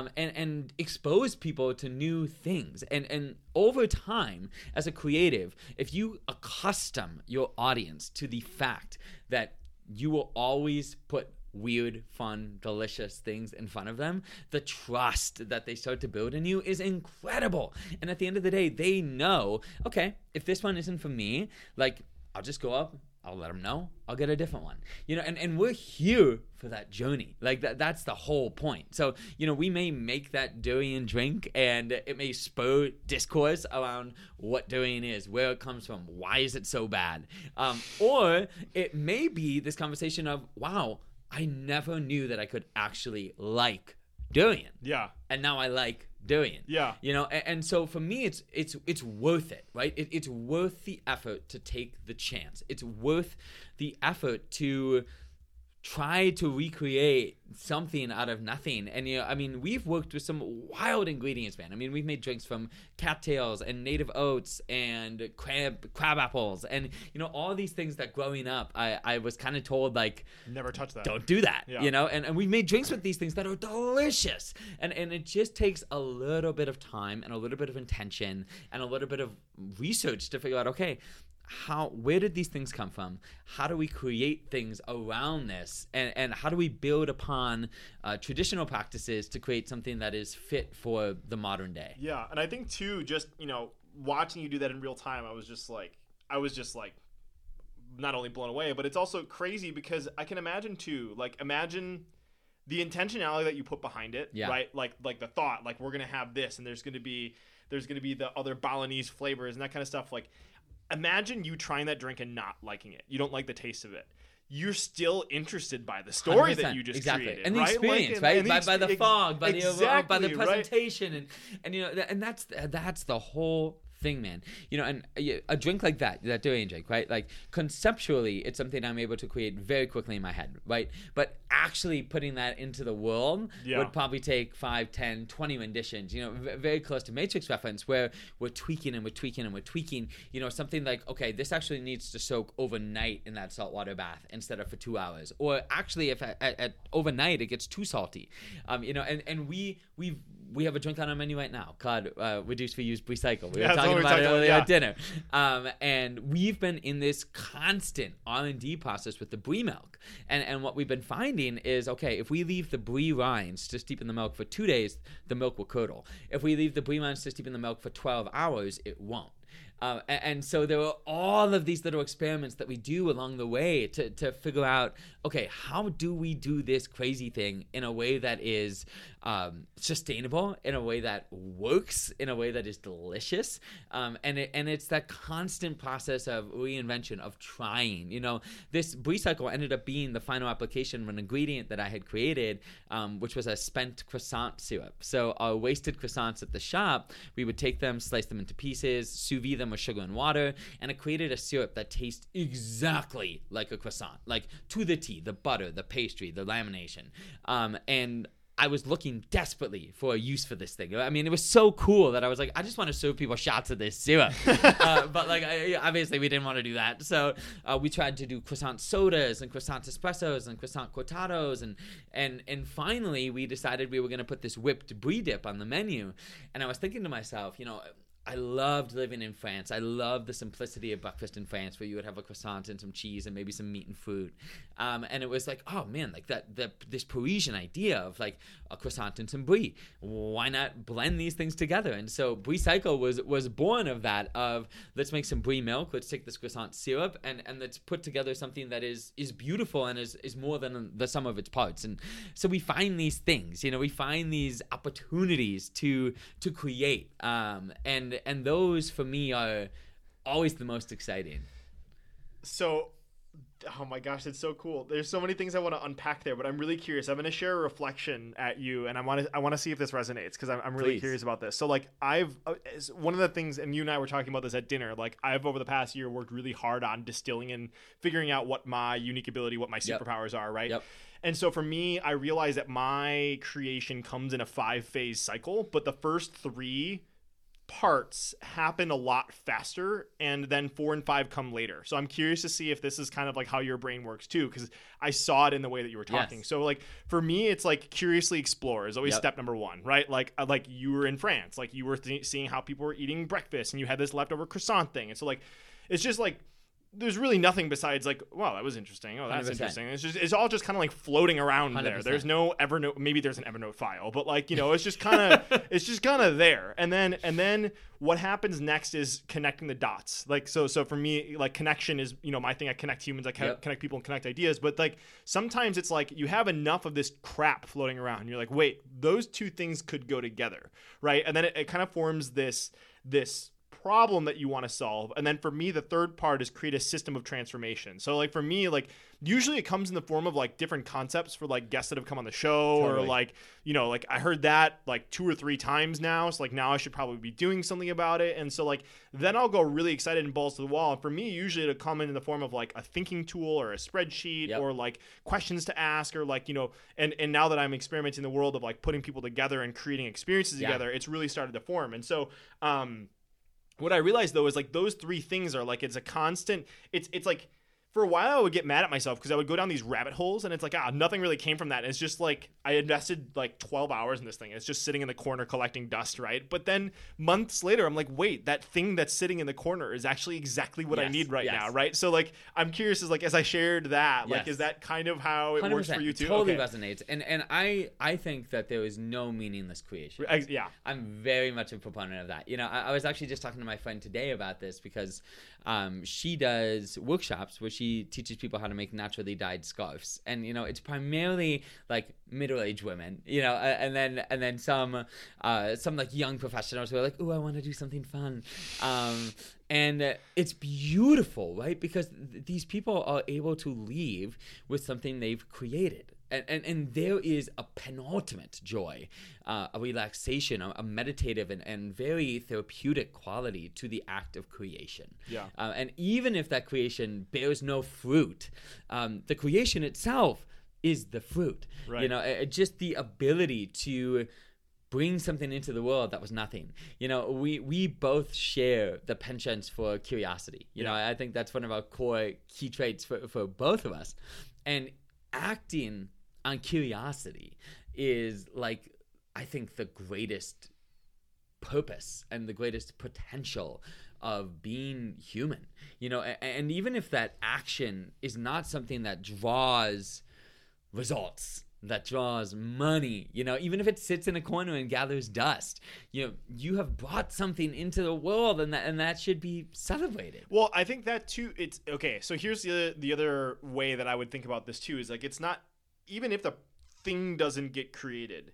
[SPEAKER 2] and expose people to new things. And over time, as a creative, if you accustom your audience to the fact that you will always put weird, fun, delicious things in front of them, the trust that they start to build in you is incredible. And at the end of the day, they know, okay, if this one isn't for me, like, I'll just go up, I'll let them know, I'll get a different one. And we're here for that journey. Like that's the whole point. So, we may make that durian drink and it may spur discourse around what durian is, where it comes from, why is it so bad? Or it may be this conversation of, wow, I never knew that I could actually like durian.
[SPEAKER 1] Yeah.
[SPEAKER 2] And now I like durian.
[SPEAKER 1] Yeah.
[SPEAKER 2] And so for me, it's worth it, right? It's worth the effort to take the chance. It's worth the effort to try to recreate something out of nothing. And we've worked with some wild ingredients, man. We've made drinks from cattails and native oats and crab apples and all these things that growing up I was kind of told, like,
[SPEAKER 1] never touch that,
[SPEAKER 2] don't do that.
[SPEAKER 1] Yeah.
[SPEAKER 2] And we made drinks with these things that are delicious, and it just takes a little bit of time and a little bit of intention and a little bit of research to figure out, okay, where did these things come from? How do we create things around this? And how do we build upon traditional practices to create something that is fit for the modern day?
[SPEAKER 1] Yeah. And I think too, just, watching you do that in real time, I was just like not only blown away, but it's also crazy because I can imagine too, like, imagine the intentionality that you put behind it,
[SPEAKER 2] yeah.
[SPEAKER 1] right? Like the thought, like, we're going to have this and there's going to be the other Balinese flavors and that kind of stuff. Like, imagine you trying that drink and not liking it. You don't like the taste of it. You're still interested by the story 100%, that you just created,
[SPEAKER 2] and the
[SPEAKER 1] right?
[SPEAKER 2] experience, right? By the fog, by the presentation,
[SPEAKER 1] right?
[SPEAKER 2] and that's the whole thing, man. And a drink like that durian drink, right? Like, conceptually, it's something I'm able to create very quickly in my head, right? But actually putting that into the world would probably take 5, 10, 20 renditions, very close to Matrix reference, where we're tweaking and we're tweaking and we're tweaking, something like, okay, this actually needs to soak overnight in that saltwater bath instead of for 2 hours. Or actually, if at overnight it gets too salty, and we have a drink on our menu right now called Reduce, Reuse, Recycle. We were talking about it earlier at dinner. And we've been in this constant R&D process with the brie milk. And what we've been finding is, okay, if we leave the brie rinds to steep in the milk for 2 days, the milk will curdle. If we leave the brie rinds to steep in the milk for 12 hours, it won't. And so there are all of these little experiments that we do along the way to figure out, okay, how do we do this crazy thing in a way that is sustainable, in a way that works, in a way that is delicious, and it's that constant process of reinvention, of trying. This brie cycle ended up being the final application of an ingredient that I had created, which was a spent croissant syrup. So our wasted croissants at the shop, we would take them, slice them into pieces, sous vide them with sugar and water, and it created a syrup that tastes exactly like a croissant, like to the T, the butter, the pastry, the lamination, and I was looking desperately for a use for this thing. It was so cool that I was like, I just want to serve people shots of this syrup. But obviously we didn't want to do that. So we tried to do croissant sodas and croissant espressos and croissant cortados. And finally we decided we were going to put this whipped brie dip on the menu. And I was thinking to myself, I loved living in France. I loved the simplicity of breakfast in France, where you would have a croissant and some cheese and maybe some meat and fruit. And it was like, oh man, like this Parisian idea of like a croissant and some brie. Why not blend these things together? And so Brie Cycle was born of that. Of let's make some brie milk. Let's take this croissant syrup and let's put together something that is beautiful and is more than the sum of its parts. And so we find these things. We find these opportunities to create. And those for me are always the most exciting.
[SPEAKER 1] So, oh my gosh, it's so cool. There's so many things I want to unpack there, but I'm really curious. I'm going to share a reflection at you, and I want to see if this resonates, because I'm really
[SPEAKER 2] Please.
[SPEAKER 1] curious about this. So, like, one of the things, and you and I were talking about this at dinner. Like, I've over the past year worked really hard on distilling and figuring out what my unique ability, what my superpowers are, right?
[SPEAKER 2] Yep.
[SPEAKER 1] And so for me, I realized that my creation comes in a 5-phase cycle, but the first 3 parts happen a lot faster, and then 4 and 5 come later. So I'm curious to see if this is kind of like how your brain works too, because I saw it in the way that you were talking.
[SPEAKER 2] Yes.
[SPEAKER 1] So like for me, it's like curiously explore is always step number 1, right? Like you were in France, like you were seeing how people were eating breakfast, and you had this leftover croissant thing, and so like it's just like there's really nothing besides like, wow, that was interesting. Oh, that's
[SPEAKER 2] 100%.
[SPEAKER 1] interesting. It's all just kind of like floating around there.
[SPEAKER 2] 100%.
[SPEAKER 1] There's no Evernote. Maybe there's an Evernote file, but like, it's just kind of there. And then what happens next is connecting the dots. Like, so for me, like connection is, my thing. I connect humans, I connect people and connect ideas. But like sometimes it's like you have enough of this crap floating around. And you're like, wait, those two things could go together, right? And then it kind of forms this problem that you want to solve. And then for me, the third part is create a system of transformation. So like for me, like usually it comes in the form of like different concepts for like guests that have come on the show. Totally. Or like, like I heard that like 2 or 3 times now. So like now I should probably be doing something about it. And so like, then I'll go really excited and balls to the wall. And for me, usually it'll come in the form of like a thinking tool or a spreadsheet. Yep. Or like questions to ask or like, and now that I'm experimenting in the world of like putting people together and creating experiences together, it's really started to form. And so, what I realized though is like those 3 things are like, it's a constant, it's like for a while I would get mad at myself because I would go down these rabbit holes and it's like, nothing really came from that. And it's just like, I invested like 12 hours in this thing. It's just sitting in the corner collecting dust, right? But then months later, I'm like, wait, that thing that's sitting in the corner is actually exactly what I need right now, right? So like, I'm curious as I shared that, like, is that kind of how it
[SPEAKER 2] 100%.
[SPEAKER 1] works for you too?
[SPEAKER 2] Totally resonates. And I think that there is no meaningless creation.
[SPEAKER 1] Yeah.
[SPEAKER 2] I'm very much a proponent of that. I was actually just talking to my friend today about this because she does workshops where she teaches people how to make naturally dyed scarves, and it's primarily like middle-aged women, and then some like young professionals who are like, oh, I want to do something fun, and it's beautiful, right? Because these people are able to leave with something they've created. And there is a penultimate joy, a relaxation, a meditative and very therapeutic quality to the act of creation.
[SPEAKER 1] Yeah.
[SPEAKER 2] And even if that creation bears no fruit, the creation itself is the fruit. Right. Just the ability to bring something into the world that was nothing. We both share the penchant for curiosity. I think that's one of our core key traits for both of us. And acting on curiosity is like, I think, the greatest purpose and the greatest potential of being human, and even if that action is not something that draws results, that draws money, even if it sits in a corner and gathers dust, you have brought something into the world, and that should be celebrated.
[SPEAKER 1] Well, I think that too, it's okay. So here's the other way that I would think about this too, is like, it's not, even if the thing doesn't get created,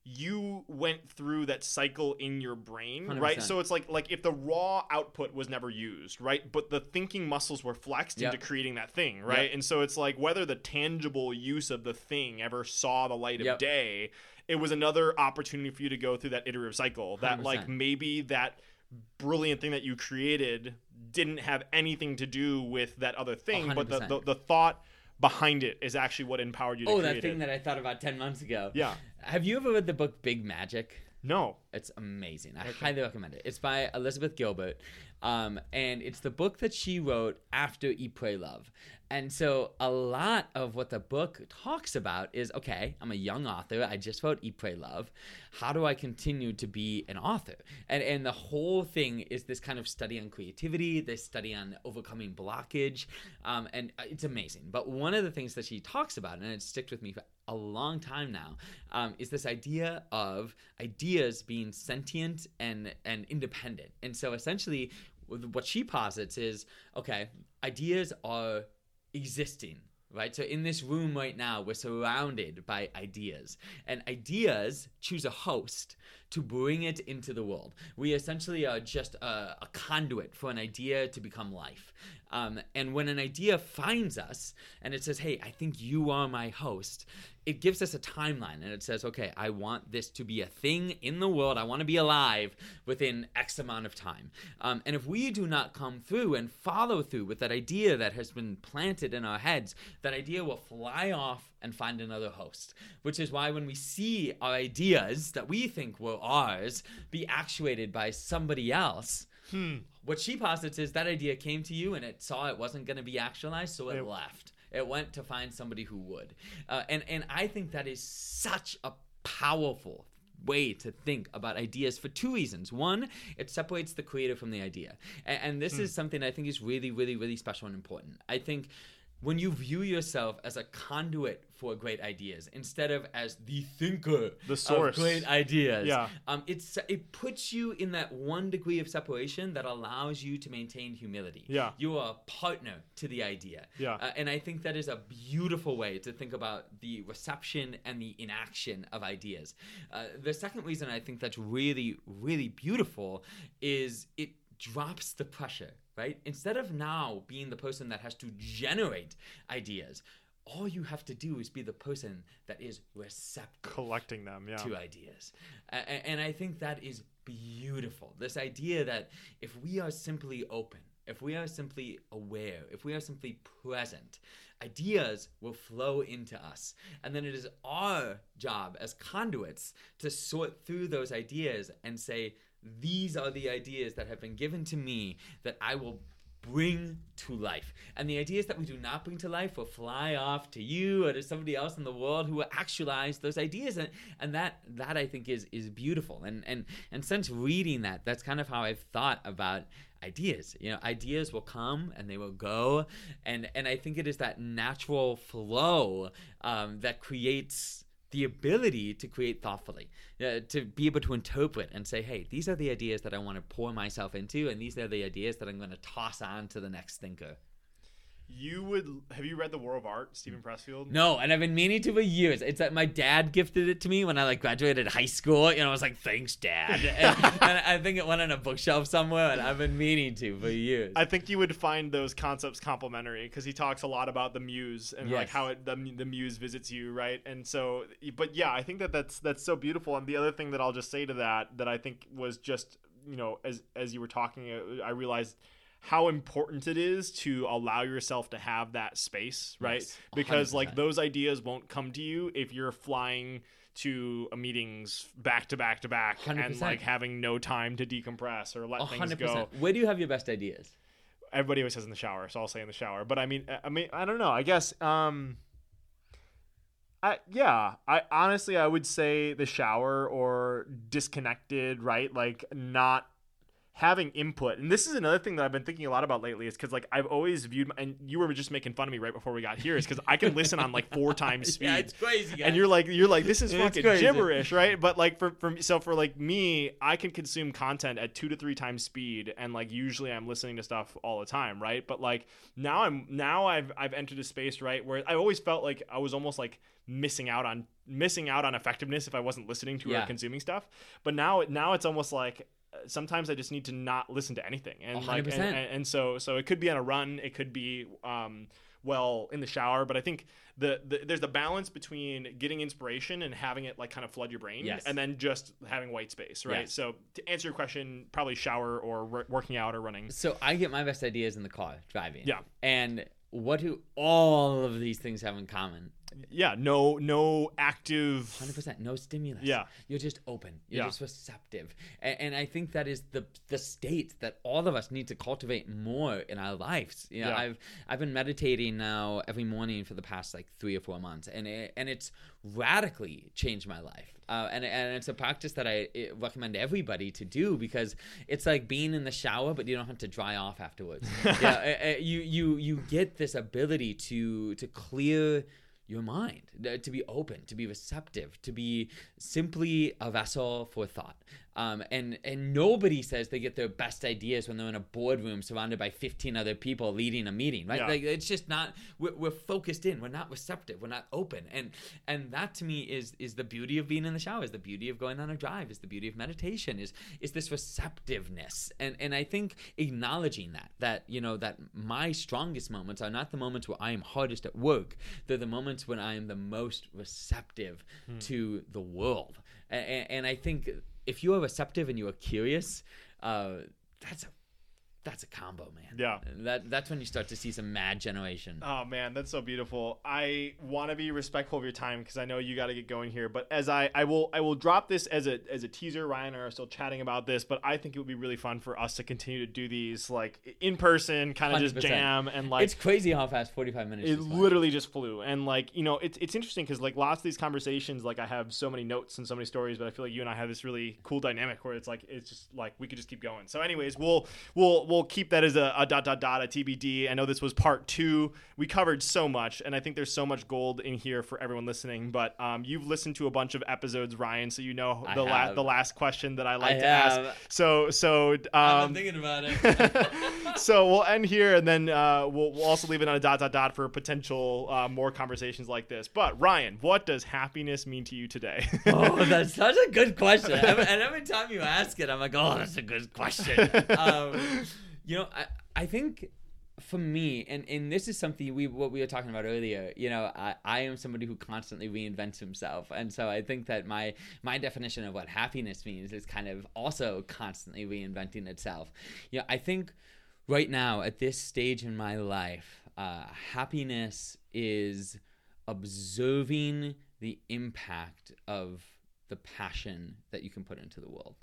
[SPEAKER 1] you went through that cycle in your brain,
[SPEAKER 2] 100%.
[SPEAKER 1] Right? So it's like if the raw output was never used, right? But the thinking muscles were flexed into creating that thing, right? Yep. And so it's like, whether the tangible use of the thing ever saw the light of day, it was another opportunity for you to go through that iterative cycle. That 100%. Like maybe that brilliant thing that you created didn't have anything to do with that other thing, 100%. But the thought behind it is actually what empowered you to create it.
[SPEAKER 2] Oh, that thing that I thought about 10 months ago.
[SPEAKER 1] Yeah.
[SPEAKER 2] Have you ever read the book Big Magic?
[SPEAKER 1] No.
[SPEAKER 2] It's amazing. I highly recommend it. It's by Elizabeth Gilbert. And it's the book that she wrote after Eat, Pray, Love. And so a lot of what the book talks about is, okay, I'm a young author. I just wrote Eat, Pray, Love. How do I continue to be an author? And the whole thing is this kind of study on creativity, this study on overcoming blockage. And it's amazing. But one of the things that she talks about, and it's stuck with me for a long time now, is this idea of ideas being sentient and independent. And so essentially what she posits is, okay, ideas are existing, right? So in this room right now, we're surrounded by ideas, and ideas choose a host to bring it into the world. We essentially are just a conduit for an idea to become life. And when an idea finds us and it says, hey, I think you are my host, it gives us a timeline, and it says, okay, I want this to be a thing in the world. I want to be alive within X amount of time. And if we do not come through and follow through with that idea that has been planted in our heads, that idea will fly off and find another host, which is why when we see our ideas that we think were ours be actuated by somebody else, what she posits is that idea came to you and it saw it wasn't going to be actualized, so it left. It went to find somebody who would. And I think that is such a powerful way to think about ideas for two reasons. One, it separates the creator from the idea. And this is something I think is really, really, really special and important. I think when you view yourself as a conduit for great ideas instead of as the thinker
[SPEAKER 1] the source
[SPEAKER 2] of great ideas,
[SPEAKER 1] yeah.
[SPEAKER 2] It puts you in that one degree of separation that allows you to maintain humility.
[SPEAKER 1] Yeah.
[SPEAKER 2] You are a partner to the idea.
[SPEAKER 1] Yeah.
[SPEAKER 2] And I think that is a beautiful way to think about the reception and the inaction of ideas. The second reason I think that's really, really beautiful is it drops the pressure, right? Instead of now being the person that has to generate ideas, all you have to do is be the person that is receptive
[SPEAKER 1] collecting them
[SPEAKER 2] to ideas. And I think that is beautiful. This idea that if we are simply open, if we are simply aware, if we are simply present, ideas will flow into us. And then it is our job as conduits to sort through those ideas and say, these are the ideas that have been given to me that I will bring to life. And the ideas that we do not bring to life will fly off to you or to somebody else in the world who will actualize those ideas. And that I think is beautiful. And since reading that, that's kind of how I've thought about ideas. You know, ideas will come and they will go. And I think it is that natural flow that creates the ability to create thoughtfully, to be able to interpret and say, hey, these are the ideas that I want to pour myself into, and these are the ideas that I'm going to toss on to the next thinker.
[SPEAKER 1] Have you read The War of Art, Stephen Pressfield?
[SPEAKER 2] No, and I've been meaning to for years. It's that my dad gifted it to me when I graduated high school. You know, I was like, thanks, Dad. And I think it went on a bookshelf somewhere, and I've been meaning to for years.
[SPEAKER 1] I think you would find those concepts complementary because he talks a lot about the muse and like how the muse visits you, right? And so, but yeah, I think that's so beautiful. And the other thing that I'll just say to that I think was just, you know, as you were talking, I realized how important it is to allow yourself to have that space, right?
[SPEAKER 2] Yes,
[SPEAKER 1] because like those ideas won't come to you if you're flying to meetings back to back to back
[SPEAKER 2] 100%.
[SPEAKER 1] And like having no time to decompress or let 100%. Things go.
[SPEAKER 2] Where do you have your best ideas?
[SPEAKER 1] Everybody always says in the shower, so I'll say in the shower. But I mean, I don't know. I guess, I honestly, I would say the shower or disconnected, right? Like not having input. And this is another thing that I've been thinking a lot about lately is because like I've always viewed, and you were just making fun of me right before we got here, is because I can listen on like 4 times speed.
[SPEAKER 2] Yeah, it's crazy, guys.
[SPEAKER 1] And you're like this is fucking gibberish, right? But like for like me, I can consume content at 2 to 3 times speed, and like usually I'm listening to stuff all the time, right? But like now I've entered a space, right, where I always felt like I was almost like missing out on effectiveness if I wasn't listening to or consuming stuff. But now it's almost like sometimes I just need to not listen to anything, and 100%. Like and so it could be on a run, it could be in the shower, but I think there's the balance between getting inspiration and having it like kind of flood your brain, and then just having white space, right? Yes. So to answer your question, probably shower or working out or running.
[SPEAKER 2] So I get my best ideas in the car driving.
[SPEAKER 1] Yeah.
[SPEAKER 2] And what do all of these things have in common?
[SPEAKER 1] Yeah, no active
[SPEAKER 2] 100%, no stimulus.
[SPEAKER 1] Yeah.
[SPEAKER 2] You're just open. You're just receptive. And I think that is the state that all of us need to cultivate more in our lives. You know, I've been meditating now every morning for the past like 3 or 4 months, and it's radically changed my life. And it's a practice that I recommend everybody to do because it's like being in the shower, but you don't have to dry off afterwards. You get this ability to clear your mind, to be open, to be receptive, to be simply a vessel for thought. And nobody says they get their best ideas when they're in a boardroom surrounded by 15 other people leading a meeting, right? Like it's just not, we're focused in, we're not receptive, we're not open. And that to me is the beauty of being in the shower, is the beauty of going on a drive, is the beauty of meditation, is this receptiveness. And I think acknowledging that, you know, that my strongest moments are not the moments where I am hardest at work, they're the moments when I am the most receptive to the world. And I think if you are receptive and you are curious, that's a that's a combo, man.
[SPEAKER 1] Yeah.
[SPEAKER 2] That's when you start to see some mad generation.
[SPEAKER 1] Oh man, that's so beautiful. I want to be respectful of your time because I know you got to get going here. But as I will drop this as a teaser. Ryan and I are still chatting about this, but I think it would be really fun for us to continue to do these like in person, kind of just
[SPEAKER 2] 100%.
[SPEAKER 1] jam and like.
[SPEAKER 2] It's crazy how fast 45 minutes.
[SPEAKER 1] It literally just flew, and like it's interesting because like lots of these conversations, like I have so many notes and so many stories, but I feel like you and I have this really cool dynamic where it's just like we could just keep going. So, anyways, we'll keep that as a a TBD. I know this was part 2. We covered so much, and I think there's so much gold in here for everyone listening. But you've listened to a bunch of episodes, Ryan, so you know the last question that I like to ask. So
[SPEAKER 2] I'm thinking about it.
[SPEAKER 1] So we'll end here, and then we'll also leave it on a ... for potential more conversations like this. But Ryan, what does happiness mean to you today?
[SPEAKER 2] Oh, that's such a good question. And every time you ask it, I'm like, oh, that's a good question. I think for me, and this is something what we were talking about earlier, I am somebody who constantly reinvents himself. And so I think that my definition of what happiness means is kind of also constantly reinventing itself. I think right now at this stage in my life, happiness is observing the impact of the passion that you can put into the world.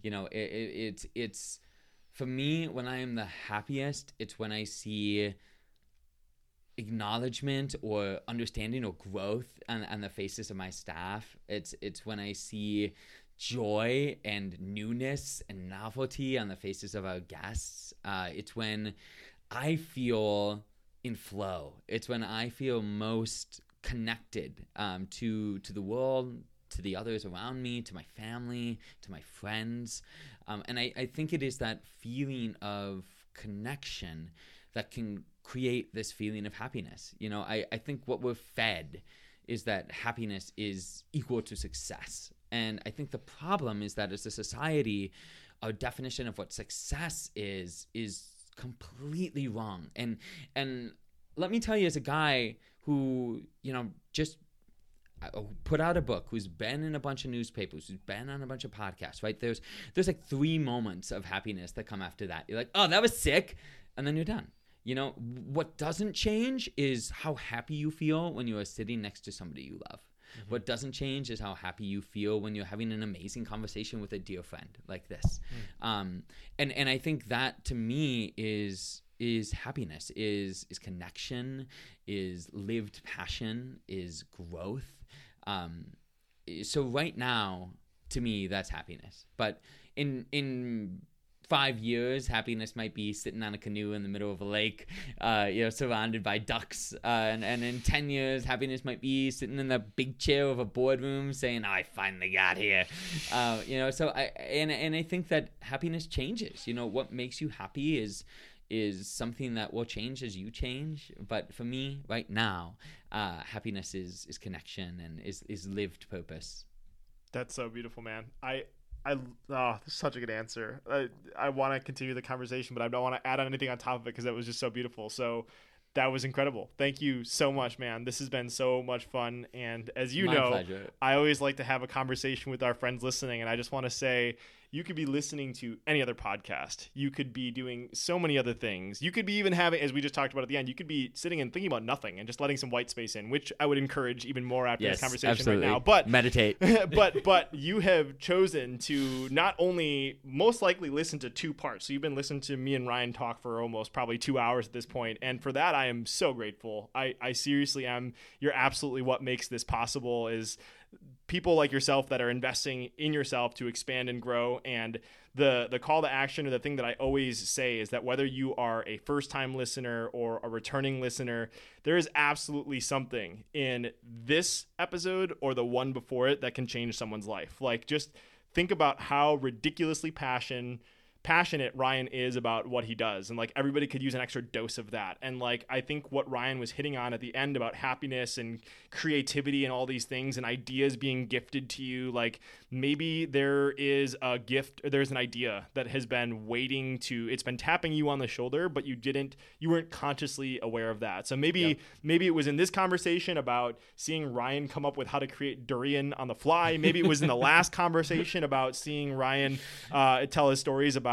[SPEAKER 2] It's for me, when I am the happiest, it's when I see acknowledgement or understanding or growth on the faces of my staff. It's when I see joy and newness and novelty on the faces of our guests. It's when I feel in flow. It's when I feel most connected to the world, to the others around me, to my family, to my friends. And I think it is that feeling of connection that can create this feeling of happiness. I think what we're fed is that happiness is equal to success. And I think the problem is that as a society, our definition of what success is completely wrong. And let me tell you, as a guy who, just put out a book, who's been in a bunch of newspapers, who's been on a bunch of podcasts, right? There's like 3 moments of happiness that come after that. You're like, oh, that was sick. And then you're done. What doesn't change is how happy you feel when you are sitting next to somebody you love. Mm-hmm. What doesn't change is how happy you feel when you're having an amazing conversation with a dear friend like this. Mm. And I think that to me is happiness, is connection, is lived passion, is growth. So right now, to me, that's happiness. But in 5 years, happiness might be sitting on a canoe in the middle of a lake, surrounded by ducks. And in 10 years, happiness might be sitting in the big chair of a boardroom saying, I finally got here. So I think that happiness changes. What makes you happy is something that will change as you change. But for me, right now, happiness is connection and is lived purpose.
[SPEAKER 1] That's so beautiful, man. This is such a good answer. I want to continue the conversation, but I don't want to add on anything on top of it because that was just so beautiful. So that was incredible. Thank you so much, man. This has been so much fun. And as you know,
[SPEAKER 2] pleasure.
[SPEAKER 1] I always like to have a conversation with our friends listening. And I just want to say, you could be listening to any other podcast. You could be doing so many other things. You could be even having, as we just talked about at the end, you could be sitting and thinking about nothing and just letting some white space in, which I would encourage even more after this conversation
[SPEAKER 2] absolutely.
[SPEAKER 1] Right now. But
[SPEAKER 2] meditate.
[SPEAKER 1] but you have chosen to not only most likely listen to 2 parts. So you've been listening to me and Ryan talk for almost probably 2 hours at this point. And for that, I am so grateful. I seriously am. You're absolutely what makes this possible is people like yourself that are investing in yourself to expand and grow. And the call to action, or the thing that I always say, is that whether you are a first-time listener or a returning listener, there is absolutely something in this episode or the one before it that can change someone's life. Like, just think about how ridiculously passionate Ryan is about what he does, and like everybody could use an extra dose of that. And like I think what Ryan was hitting on at the end about happiness and creativity and all these things and ideas being gifted to you, like maybe there is a gift, or there's an idea that has been waiting to, it's been tapping you on the shoulder, but you weren't consciously aware of that. So maybe it was in this conversation about seeing Ryan come up with how to create durian on the fly. Maybe it was in the last conversation about seeing Ryan tell his stories about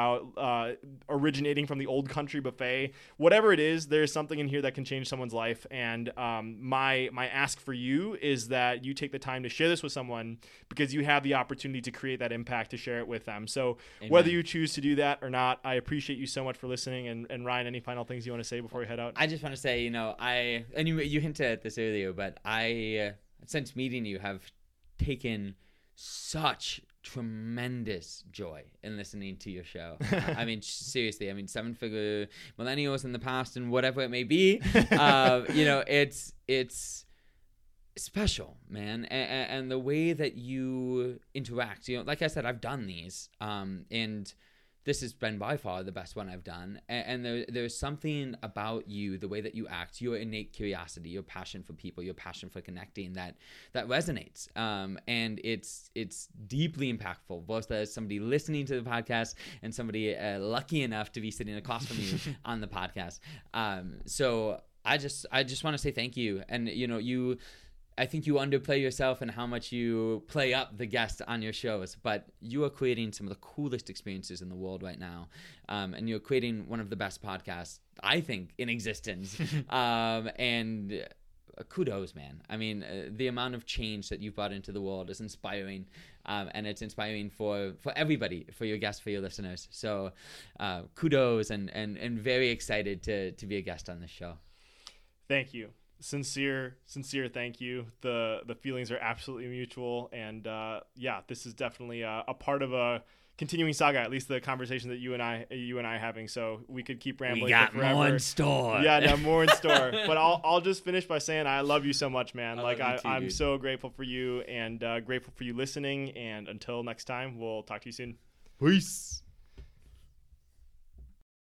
[SPEAKER 1] about originating from the Old Country Buffet. Whatever it is, there's something in here that can change someone's life. And my ask for you is that you take the time to share this with someone, because you have the opportunity to create that impact, to share it with them. So
[SPEAKER 2] Amen.
[SPEAKER 1] Whether you choose to do that or not, I appreciate you so much for listening. And Ryan, any final things you want to say before we head out?
[SPEAKER 2] I just want to say, you hinted at this earlier, but I, since meeting you, have taken such tremendous joy in listening to your show. I mean, seriously, Seven Figure Millennials in the past and whatever it may be, it's special, man. And the way that you interact, like I said, I've done these, and this has been by far the best one I've done. And there's something about you, the way that you act, your innate curiosity, your passion for people, your passion for connecting that resonates. And it's deeply impactful, both as somebody listening to the podcast and somebody lucky enough to be sitting across from you on the podcast. So I just want to say thank you. And, I think you underplay yourself and how much you play up the guests on your shows, but you are creating some of the coolest experiences in the world right now. And you're creating one of the best podcasts, I think, in existence. And kudos, man. The amount of change that you've brought into the world is inspiring. And it's inspiring for everybody, for your guests, for your listeners. So kudos, and very excited to be a guest on this show.
[SPEAKER 1] Thank you. Sincere thank you. The feelings are absolutely mutual, and this is definitely a part of a continuing saga, at least the conversation that you and I are having. So we could keep rambling.
[SPEAKER 2] We got
[SPEAKER 1] for forever.
[SPEAKER 2] More in store.
[SPEAKER 1] Yeah, no, more in store. But I'll just finish by saying I love you so much, man. I'm so grateful for you, and grateful for you listening. And until next time, we'll talk to you soon.
[SPEAKER 2] Peace.